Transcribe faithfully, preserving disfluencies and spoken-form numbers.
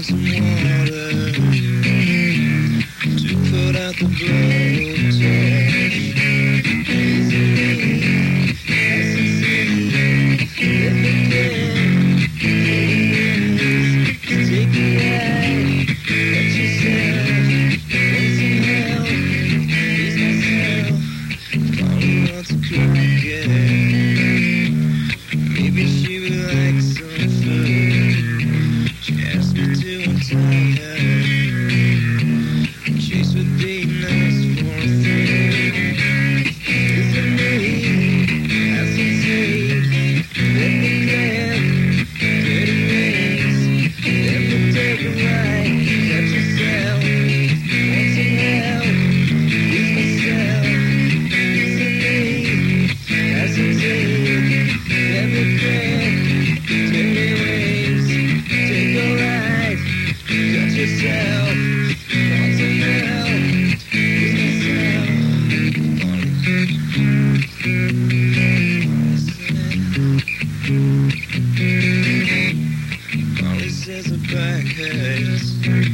some water to put out the blowtorch. Easily, as I see, everything is to take a ride, let yourself, want some help, ease myself, falling on to crack it. Maybe she would like some food. She asked me to untie her. Chase would be nice for a thing. Isn't me? Hesitate. Let me grab pretty wings. Let me take a ride. Cut yourself. Want some help? Ease myself. Isn't me? Hesitate. Let me grab pretty wings. Take a ride. Cut yourself. Want some help? Ease myself. Molly says her back hurts.